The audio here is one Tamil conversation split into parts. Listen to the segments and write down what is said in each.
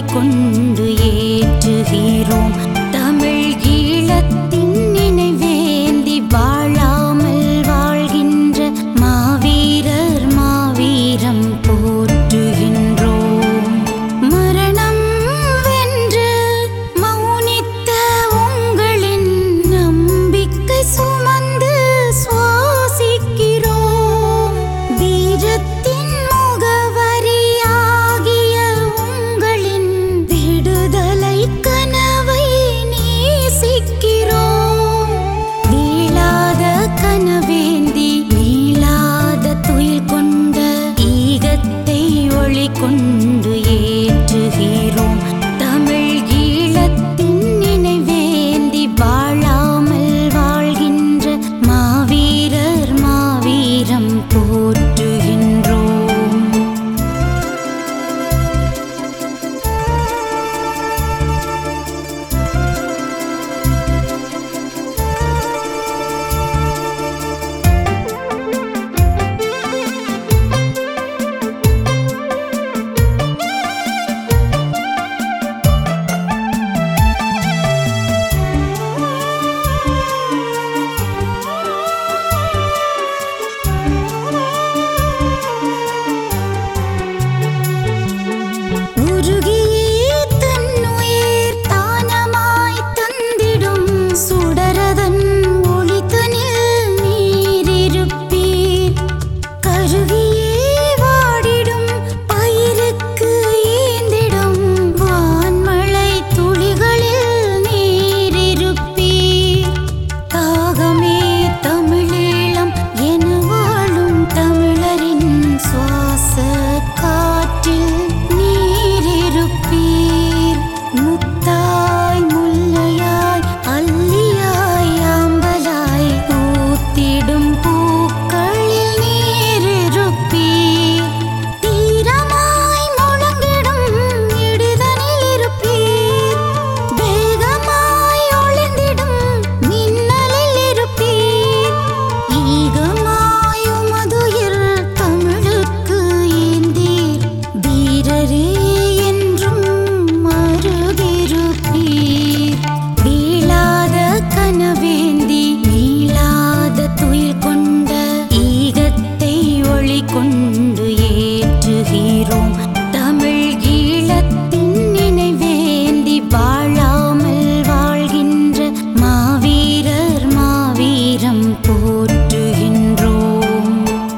கொண்டு ஏற்றுகிறோம். தமிழ் ஈழத்தின் நினைவேந்தி வாழாமல் வாழ்கின்ற மாவீரர் மாவீரம் போற்றுகின்றோம். மரணம் வென்று மௌனித்த உங்களின் நம்பிக்கை சுமந்து சுவாசிக்கிறோம். வீரத்தின் முகவரியாகிய உங்களின் விடுதலை கனவை நேசிக்கிறோம். வீழாத கனவேந்தி மீளாத துயில் கொண்ட ஈகத்தை ஒளி கொண்டு ஏற்றுகிறோம். தமிழ் ஈழத்தின் நினைவேந்தி வாழாமல் வாழ்கின்ற மாவீரர் மாவீரம் போற்றுகின்றோம். உருகியே தன்னுயிர் தானமாய் தந்திடும் சுடரதன் ஒளிதனில் நீரிருப்பீர். கருகியே வாடிடும் பயிருக்கு ஏந்திடும் வான்மழை துளிகளில் நீரிருப்பீர். தாகமே தமிழீழம் என வாழும் தமிழரின் சுவாச காற்றில் நீரிருப்பீர். முத்தாய் முல்லையாய் அல்லியாய் ஆம்பலாய் பூத்திடும் பூக்களில் நீரிருப்பீர். தீரமாய் முழங்கிடும் இடிதனில் இருப்பீர். வேகமாய் ஒளிந்திடும் மின்னலில் இருப்பீர். ஈகமாய் உமதுயிர் தமிழுக்கு ஏந்தீர். வீரரே என்றும் அருகிருப்பீர். வீழாத கனவேந்தி மீளாத துயில் கொண்ட ஈகத்தை ஒளி கொண்டு ஏற்றுகிறோம். தமிழ் ஈழத்தின் நினைவேந்தி வாழாமல் வாழ்கின்ற மாவீரர் மாவீரம் போற்றுகின்றோம்.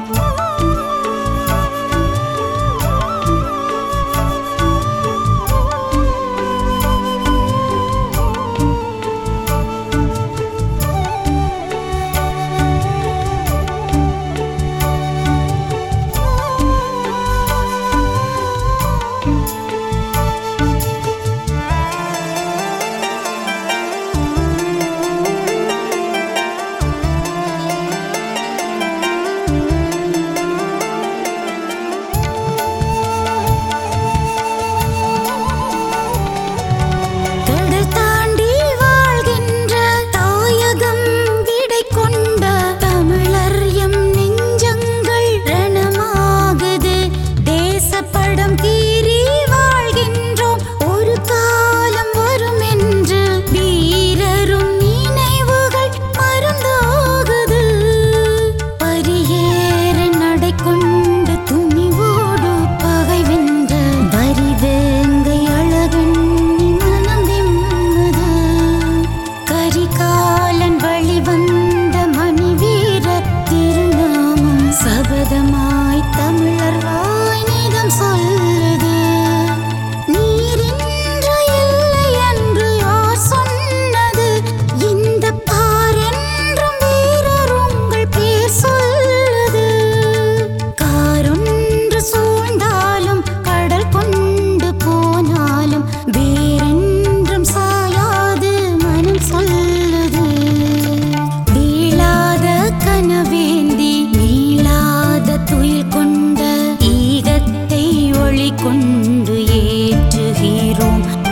கடல் தாண்டி வாழ்கின்ற தாயகம் விடை கொண்ட தமிழர் எம் நெஞ்சங்கள் ரணமாகுது. தேசப்படம் கீறி வாழ்கின்றோம். ஒரு காலம் வரும் என்று வீரரும் நினைவுகள் மறந்தாகுது. பரியேற நடை கொண்டு துணிவோடு பகை வென்ற வரிவேங்கை அழகன் மனம் வெம்முது. கரிகாலன் வழி வந்த மணி வீரர் திருநாமம் சபதமாய் தமிழர் வாய் நீதம் சொல்லுது. நீரின்ற எல்லை என்று யார் சொன்னது? இந்த பார் என்றும் வீரர் உங்கள் பேர் சொல்லுது. காரொன்று சூழ்ந்தாலும் கடல் கொண்டு போனாலும் வேறென்றும் சாயாது மனம் சொல்லுது. வீழாத கனவேந்தி மீளாத துயில் கொண்ட ஈகத்தை ஒளி கொண்டு ஏற்றுகிறோம்.